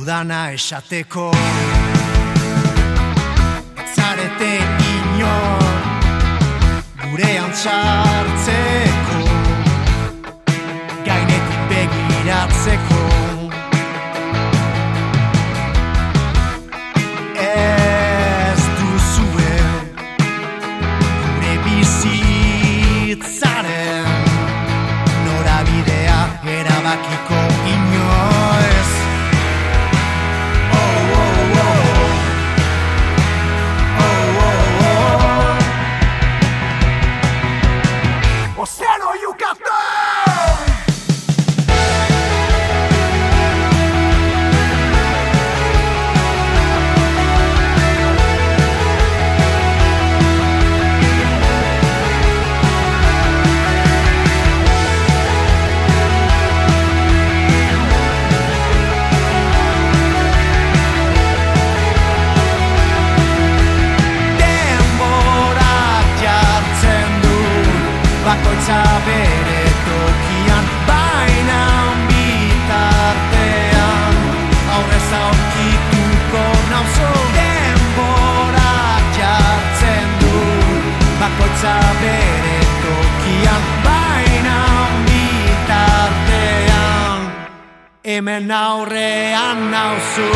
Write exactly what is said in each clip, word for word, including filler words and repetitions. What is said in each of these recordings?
dudana esateko. Zarete inor gurean txartzeko, gainetik begiratzeko. Ez duzue gure bizitzaren norabidea erabakiko inoiz. Oh, oh, oh. Oh, oh, oh. Océano Yucatán! Bakoitza bere tokian, baina bitartean aurrez aurkituko nauzu. Denborak jartzen du, bakoitza bere tokian, baina bitartean hemen aurrean nauzu.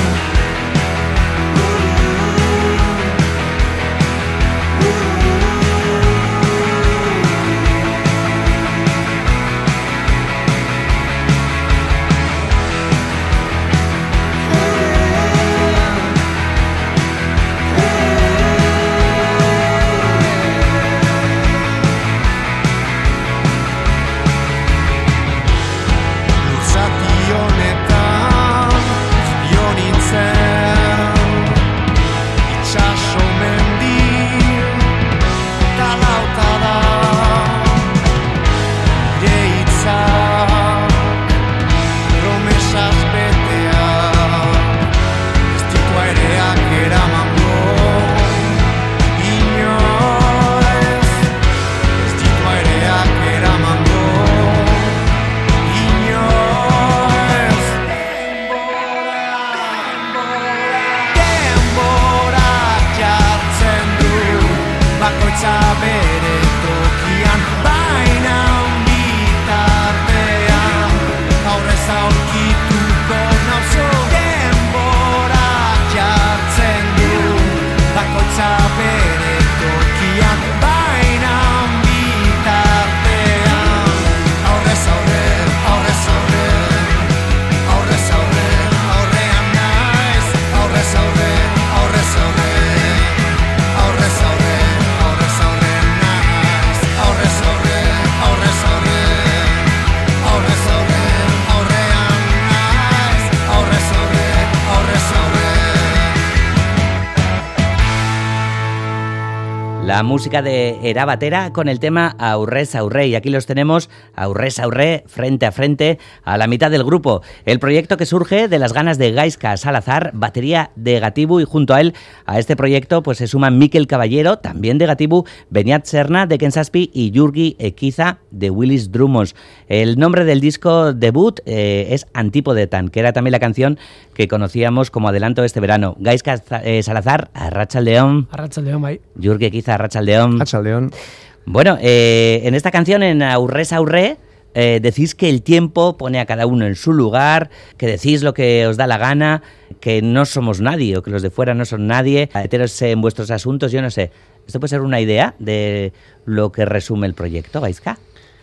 La música de Erabatera con el tema Aurrez Aurre, y aquí los tenemos Aurrez Aurre frente a frente a la mitad del grupo. El proyecto que surge de las ganas de Gaizka Salazar, batería de Gatibu, y junto a él, a este proyecto, pues se suman Mikel Caballero, también de Gatibu, Beñat Serna de Kensaspi y Jurgi Ekiza de Willis Drummond. El nombre del disco debut eh, es Antípodetan, que era también la canción que conocíamos como adelanto este verano. Gaizka eh, Salazar, Arratsaldeon. Arratsaldeon, bai. Jurgi Ekiza, Arratsaldeon. Arratsaldeon. Bueno, eh, en esta canción, en Aurrez Aurre, eh, decís que el tiempo pone a cada uno en su lugar, que decís lo que os da la gana, que no somos nadie, o que los de fuera no son nadie, meteros en vuestros asuntos, yo no sé. ¿Esto puede ser una idea de lo que resume el proyecto, Gaizka?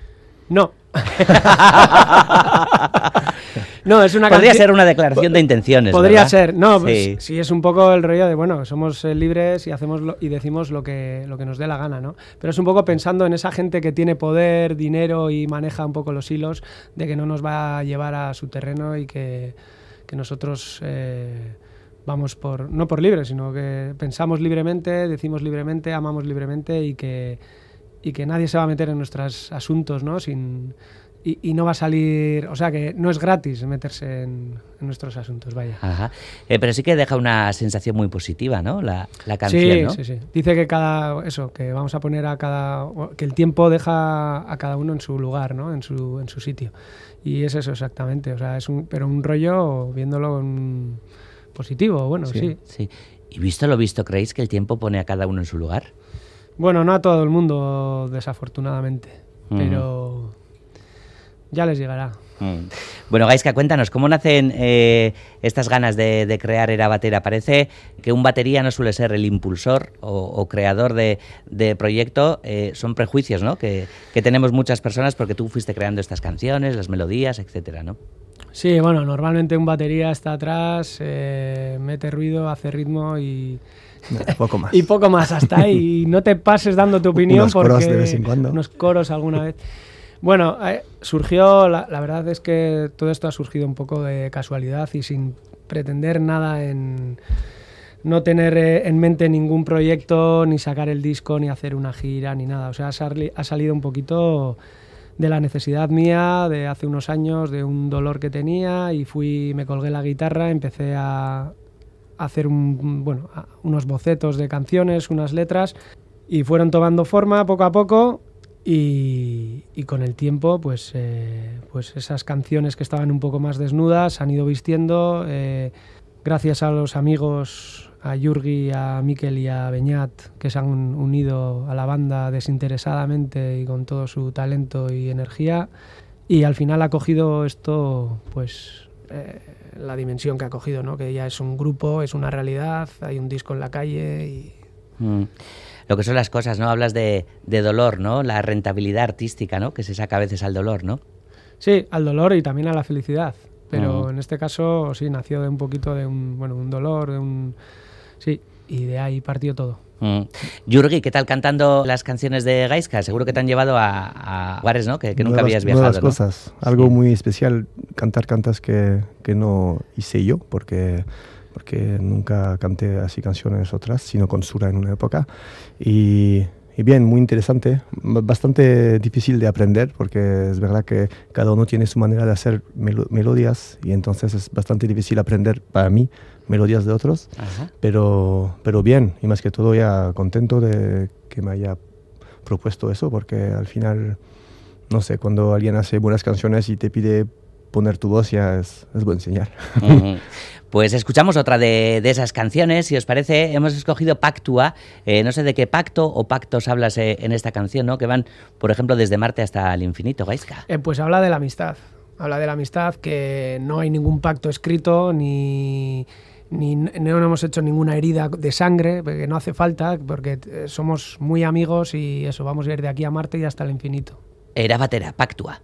No. No, es una Podría canci- ser una declaración de intenciones, Podría ¿verdad? ser, no, pues Sí. sí, es un poco el rollo de, bueno, somos eh, libres y hacemos lo, y decimos lo que, lo que nos dé la gana, ¿no? Pero es un poco pensando en esa gente que tiene poder, dinero y maneja un poco los hilos, de que no nos va a llevar a su terreno y que, que nosotros eh, vamos por, no por libres, sino que pensamos libremente, decimos libremente, amamos libremente y que, y que nadie se va a meter en nuestros asuntos, ¿no? Sin... y, y no va a salir, o sea que no es gratis meterse en, en nuestros asuntos, vaya. Ajá. Eh, pero sí que deja una sensación muy positiva, ¿no? La, la canción, sí, ¿no? Sí, sí, dice que cada, eso, que vamos a poner a cada, que el tiempo deja a cada uno en su lugar, ¿no? En su, en su sitio. Y es eso exactamente, o sea, es un, pero un rollo viéndolo en positivo, bueno, sí. sí. sí. ¿Y visto lo visto, creéis que el tiempo pone a cada uno en su lugar? Bueno, no a todo el mundo, desafortunadamente, mm. pero ya les llegará. Mm. Bueno, Gaizka, cuéntanos, ¿cómo nacen eh, estas ganas de, de crear Erabatera? Parece que un batería no suele ser el impulsor o, o creador de, de proyecto, eh, son prejuicios, ¿no? Que, que tenemos muchas personas porque tú fuiste creando estas canciones, las melodías, etcétera, ¿no? Sí, bueno, normalmente un batería está atrás, eh, mete ruido, hace ritmo y... poco más. Y poco más, hasta ahí. Y no te pases dando tu opinión unos porque... coros de vez en cuando. Unos coros alguna vez. Bueno, eh, surgió, la, la verdad es que todo esto ha surgido un poco de casualidad y sin pretender nada en... No tener eh, en mente ningún proyecto, ni sacar el disco, ni hacer una gira, ni nada. O sea, ha, sali- ha salido un poquito... de la necesidad mía de hace unos años, de un dolor que tenía, y fui, me colgué la guitarra, empecé a hacer un, bueno, unos bocetos de canciones, unas letras, y fueron tomando forma poco a poco, y, y con el tiempo pues, eh, pues esas canciones que estaban un poco más desnudas han ido vistiendo, eh, gracias a los amigos, a Jurgi, a Mikel y a Beñat, que se han unido a la banda desinteresadamente y con todo su talento y energía, y al final ha cogido esto, pues, eh, la dimensión que ha cogido, ¿no? Que ya es un grupo, es una realidad, hay un disco en la calle y... Mm. Lo que son las cosas, ¿no? Hablas de, de dolor, ¿no? La rentabilidad artística, ¿no? Que se saca a veces al dolor, ¿no? Sí, al dolor y también a la felicidad, pero Mm. en este caso sí, nació de un poquito de un, bueno, un dolor, de un... Sí, y de ahí partió todo. Mm. Jurgi, ¿qué tal cantando las canciones de Gaizka? Seguro que te han llevado a, a lugares, ¿no? Que, que nunca nuevas, habías viajado, nuevas ¿no? cosas, algo sí. muy especial, cantar cantas que, que no hice yo, porque, porque nunca canté así canciones otras, sino con Sura en una época. Y, y bien, muy interesante, bastante difícil de aprender, porque es verdad que cada uno tiene su manera de hacer melo- melodías, y entonces es bastante difícil aprender para mí melodías de otros. Ajá. Pero, pero bien, y más que todo ya contento de que me haya propuesto eso, porque al final, no sé, cuando alguien hace buenas canciones y te pide poner tu voz, ya es, es buen señal. Uh-huh. Pues escuchamos otra de, de esas canciones, si os parece. Hemos escogido Pactua, eh, no sé de qué pacto o pactos hablas eh, en esta canción, ¿no? Que van, por ejemplo, desde Marte hasta el infinito, Gaizka. Eh, pues habla de la amistad, habla de la amistad, que no hay ningún pacto escrito, ni... Ni, no hemos hecho ninguna herida de sangre, porque no hace falta, porque somos muy amigos y eso, vamos a ir de aquí a Marte y hasta el infinito. Erabatera, Pactua.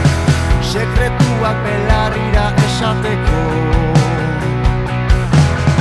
Sekretuak belarrira esateko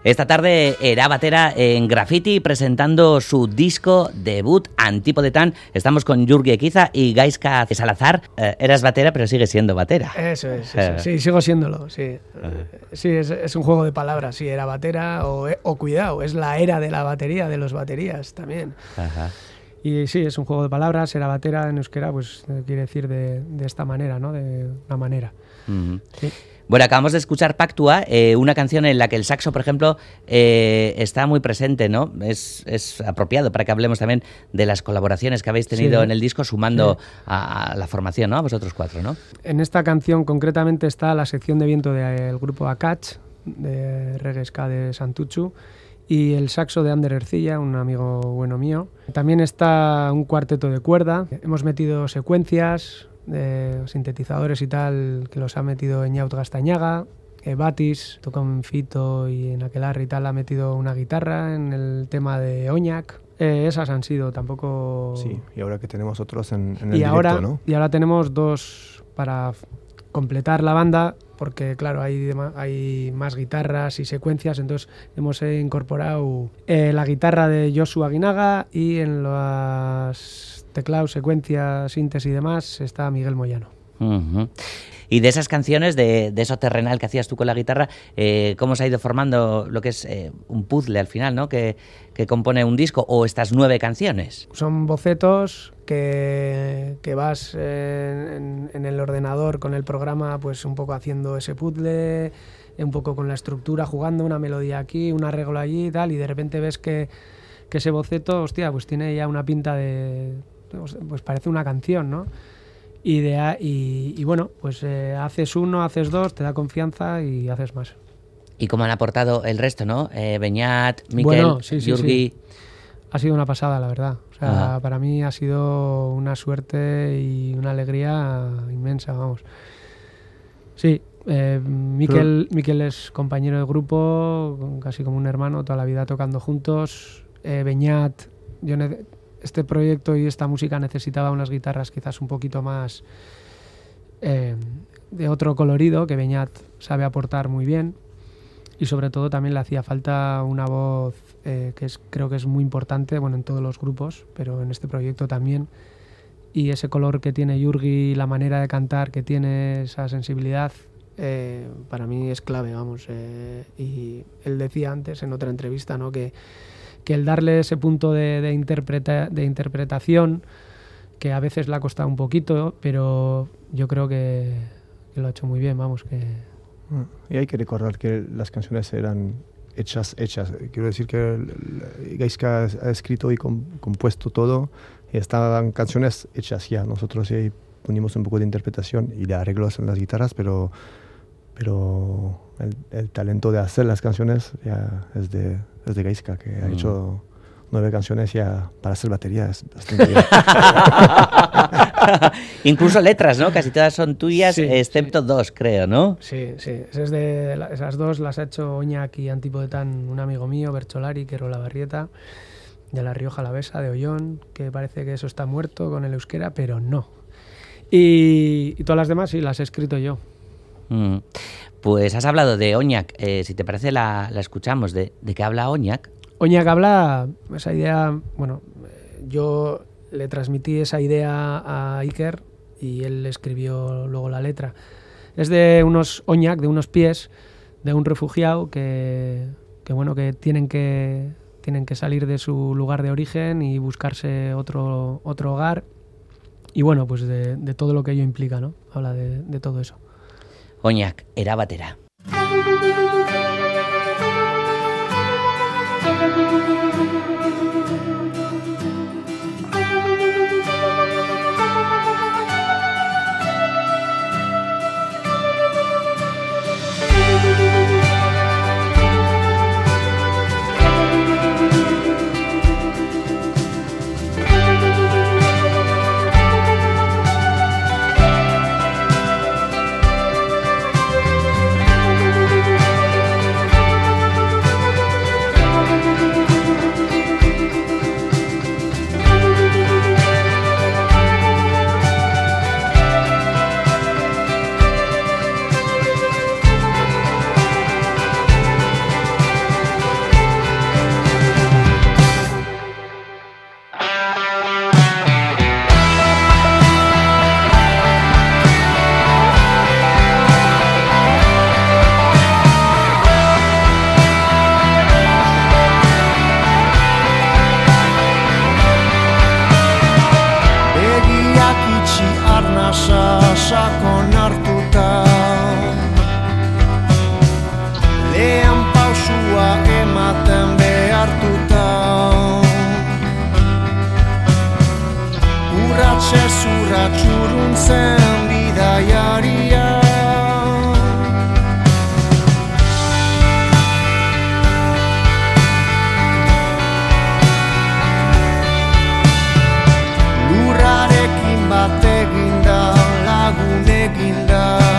Esta tarde era batera en Graffiti presentando su disco debut Antipodetán. Estamos con Jurgi Ekiza y Gaizka Salazar. Eh, eras batera, pero sigues siendo batera. Eso es, eso. Sí, sigo siéndolo, sí. Sí, es, es un juego de palabras, sí, era batera o, o cuidado, es la era de la batería, de los baterías también. Ajá. Y sí, es un juego de palabras, era batera en euskera, pues quiere decir de, de esta manera, ¿no? De una manera. Uh-huh. Sí. Bueno, acabamos de escuchar Pactua, eh, una canción en la que el saxo, por ejemplo, eh, está muy presente, ¿no? Es, es apropiado para que hablemos también de las colaboraciones que habéis tenido sí. en el disco, sumando sí. a, a la formación, ¿no? A vosotros cuatro, ¿no? En esta canción concretamente está la sección de viento del grupo Akach, de reggae ska de Santuchu, y el saxo de Ander Ercilla, un amigo bueno mío. También está un cuarteto de cuerda, hemos metido secuencias de sintetizadores y tal, que los ha metido Eñaut Gastañaga, eh, Batis, toca un Fito y en Aquelarre y tal ha metido una guitarra en el tema de Oñac. Eh, esas han sido, tampoco... Sí, y ahora que tenemos otros en, en el y directo, ahora, ¿no? Y ahora tenemos dos para completar la banda, porque claro, hay, hay más guitarras y secuencias, entonces hemos incorporado eh, la guitarra de Joshua Guinaga y en las teclados, secuencias, síntesis y demás está Miguel Moyano. Uh-huh. Y de esas canciones, de, de eso terrenal que hacías tú con la guitarra, eh, ¿cómo se ha ido formando lo que es eh, un puzzle al final, ¿no? Que, que compone un disco, o estas nueve canciones? Son bocetos que, que vas eh, en, en el ordenador con el programa, pues un poco haciendo ese puzzle, un poco con la estructura, jugando una melodía aquí, un arreglo allí y tal, y de repente ves que, que ese boceto, hostia, pues tiene ya una pinta de... pues parece una canción, ¿no? Y, de, y, y bueno, pues eh, haces uno, haces dos, te da confianza y haces más. Y como han aportado el resto, ¿no? Eh, Beñat, Miquel, bueno, sí, sí, Jurgi... Sí. Ha sido una pasada, la verdad. O sea, Ajá. para mí ha sido una suerte y una alegría inmensa, vamos. Sí, eh, Miquel, Pero... Miquel es compañero de grupo, casi como un hermano, toda la vida tocando juntos. Eh, Beñat, yo... Ne- Este proyecto y esta música necesitaba unas guitarras quizás un poquito más eh, de otro colorido, que Beñat sabe aportar muy bien, y sobre todo también le hacía falta una voz eh, que es, creo que es muy importante, bueno, en todos los grupos, pero en este proyecto también, y ese color que tiene Jurgi, la manera de cantar que tiene, esa sensibilidad, eh, para mí es clave, vamos. Eh, y él decía antes en otra entrevista, ¿no?, que que el darle ese punto de, de, interpreta, de interpretación, que a veces le ha costado un poquito, pero yo creo que, que lo ha hecho muy bien, vamos. Que... Y hay que recordar que las canciones eran hechas, hechas. Quiero decir que Gaizka ha escrito y compuesto todo, y estaban canciones hechas ya. Nosotros ya ponimos un poco de interpretación y de arreglos en las guitarras, pero, pero el, el talento de hacer las canciones ya es de... es de Gaizka, que ha mm. hecho nueve canciones ya para hacer batería, es bastante bien. Incluso letras, ¿no? Casi todas son tuyas, sí, excepto sí. dos, creo, ¿no? Sí, sí. Es de, esas dos las ha hecho Oñac y Antipodetán, un amigo mío, Bercholari, que era la Barrieta, de La Rioja Alavesa, de Ollón, que parece que eso está muerto con el euskera, pero no. Y, y todas las demás sí, las he escrito yo. Mm. Pues has hablado de Oñac, eh, si te parece la, la escuchamos. ¿De, ¿De qué habla Oñac? Oñac habla esa idea, bueno, yo le transmití esa idea a Iker y él escribió luego la letra. Es de unos Oñac, de unos pies, de un refugiado que, que bueno, que tienen que tienen que salir de su lugar de origen y buscarse otro, otro hogar. Y bueno, pues de, de todo lo que ello implica, ¿no? Habla de, de todo eso. Oñac, era batera. zen bidaiaria. Lurrarekin bat eginda, lagunekin da.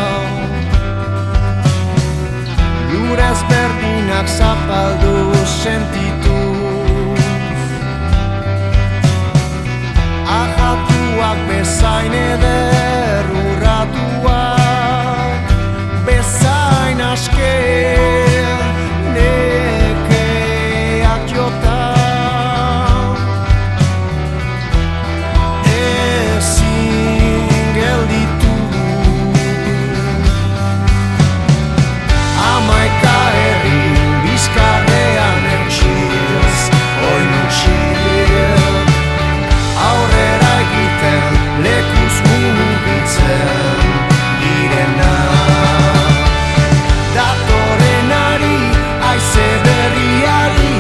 Lur ezberdinak zapaldu sentitu. Ahatuak bezain eder urratuak, bezain aske nekeak jota. Ezin gelditu hamaika herri bizkarrean eutxiz, oin utxil aurrera egiten, lekuz mugitzen girena. Datorenari, aize berriari,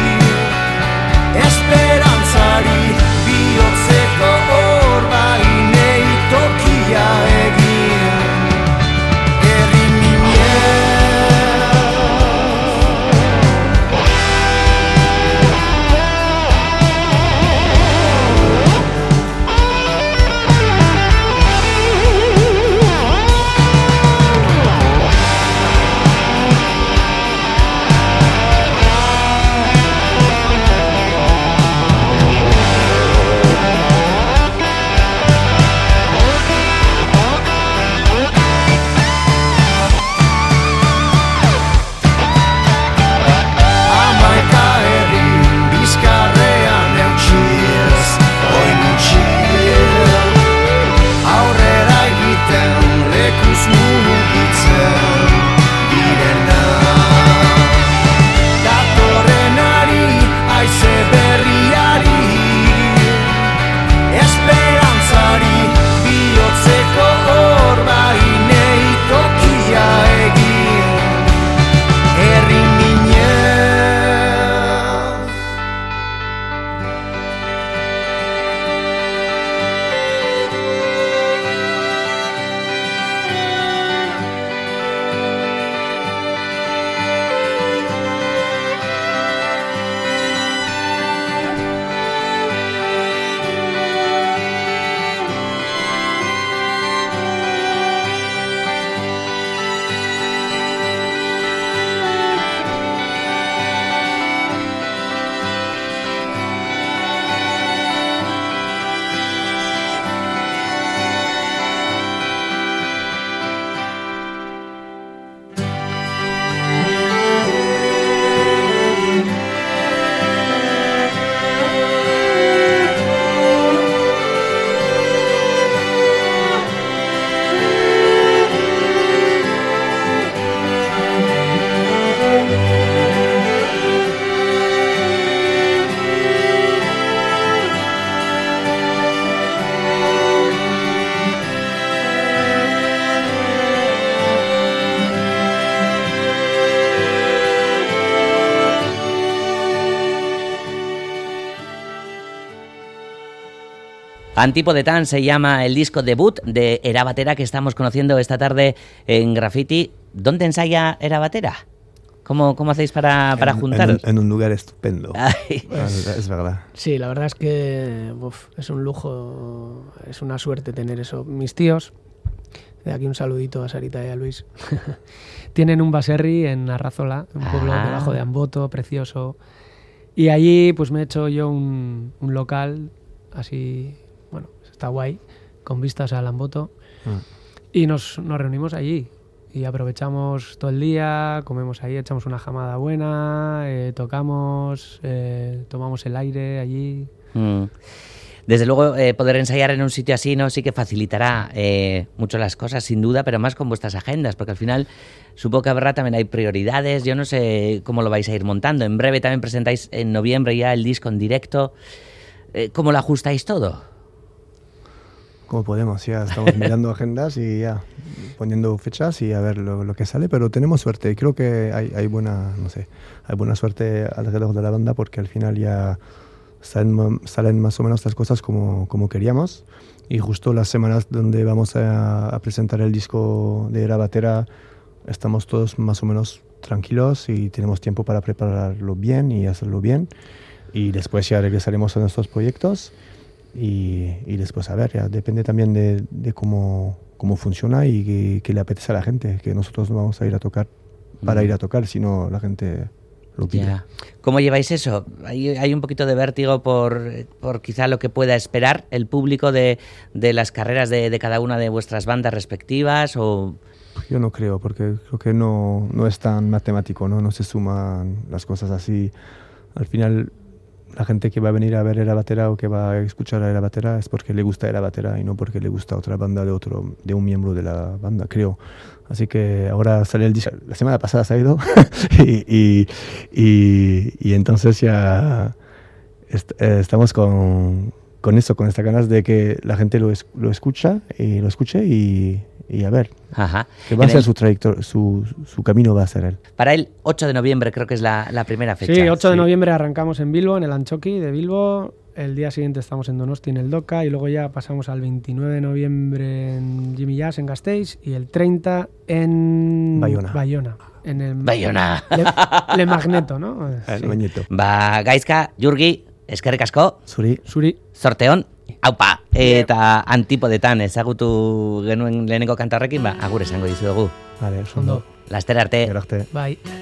esperantzari, bihotzeko orbainei tokia egin. Herri minen hamaika herri bizkarrean eutxiz, oin utxil aurrera egiten, lekuz mugitzen girena. Datorrenari, aize berriari, esperantzari, bihotzeko orbainei tokia egin. Herri minen Antípodetan se llama el disco debut de Erabatera que estamos conociendo esta tarde en Graffiti. ¿Dónde ensaya Erabatera? ¿Cómo, cómo hacéis para, para en, juntaros? En, en un lugar estupendo. Pues, es verdad. Sí, la verdad es que uf, es un lujo, es una suerte tener eso. Mis tíos, de aquí un saludito a Sarita y a Luis, tienen un baserri en Arrazola, un pueblo Ah. debajo de Amboto, precioso. Y allí pues me he hecho yo un, un local así, bueno, está guay, con vistas al Amboto. Mm. Y nos, nos reunimos allí y aprovechamos todo el día, comemos ahí, echamos una jamada buena, eh, tocamos, eh, tomamos el aire allí. Mm. Desde luego, eh, poder ensayar en un sitio así, ¿no? Sí que facilitará eh, mucho las cosas, sin duda, pero más con vuestras agendas, porque al final supongo que habrá también hay prioridades. Yo no sé cómo lo vais a ir montando. En breve también presentáis en noviembre ya el disco en directo. Eh, ¿Cómo lo ajustáis todo? Como podemos, ya estamos mirando agendas y ya poniendo fechas y a ver lo, lo que sale, pero tenemos suerte. Creo que hay, hay buena, no sé, hay buena suerte alrededor de la banda porque al final ya salen, salen más o menos las cosas como, como queríamos y justo las semanas donde vamos a, a presentar el disco de Era Batera estamos todos más o menos tranquilos y tenemos tiempo para prepararlo bien y hacerlo bien, y después ya regresaremos a nuestros proyectos y, y después a ver, ya depende también de, de cómo, cómo funciona y que, que le apetece a la gente, que nosotros no vamos a ir a tocar para ir a tocar, sino la gente lo pide. Ya. ¿Cómo lleváis eso? ¿Hay, hay un poquito de vértigo por, por quizá lo que pueda esperar el público de, de las carreras de, de cada una de vuestras bandas respectivas? O... Yo no creo, porque creo que no, no es tan matemático, ¿no? No se suman las cosas así. Al final, la gente que va a venir a ver Era Batera o que va a escuchar a Era Batera es porque le gusta Era Batera y no porque le gusta otra banda de otro, de un miembro de la banda, creo. Así que ahora sale el disco. La semana pasada se ha ido y, y, y, y entonces ya est eh, estamos con, con eso, con estas ganas de que la gente lo, es lo escucha y lo escuche y, y a ver. Ajá. Que va En a ser el... su trayectoria, su, su camino va a ser él. Para el ocho de noviembre creo que es la, la primera fecha. Sí, ocho de sí. noviembre arrancamos en Bilbo, en el Antxoki de Bilbo. El día siguiente estamos en Donosti, en el Doca, y luego ya pasamos al veintinueve de noviembre en Jimmy Jazz, en Gasteiz, y el treinta en Bayona. Bayona. En el Bayona. Le, Le Magneto, ¿no? El Sí. Magneto. Ba, Gaizka, Jurgi, eskerrik asko, Zuri. Zuri. zorteon, aupa, eta antipodetan ezagutu genuen lehenengo kanta horrekin, ba, agur esango dizuegu. Vale, Ondo. ondo. Laster arte. Gero arte. Bai.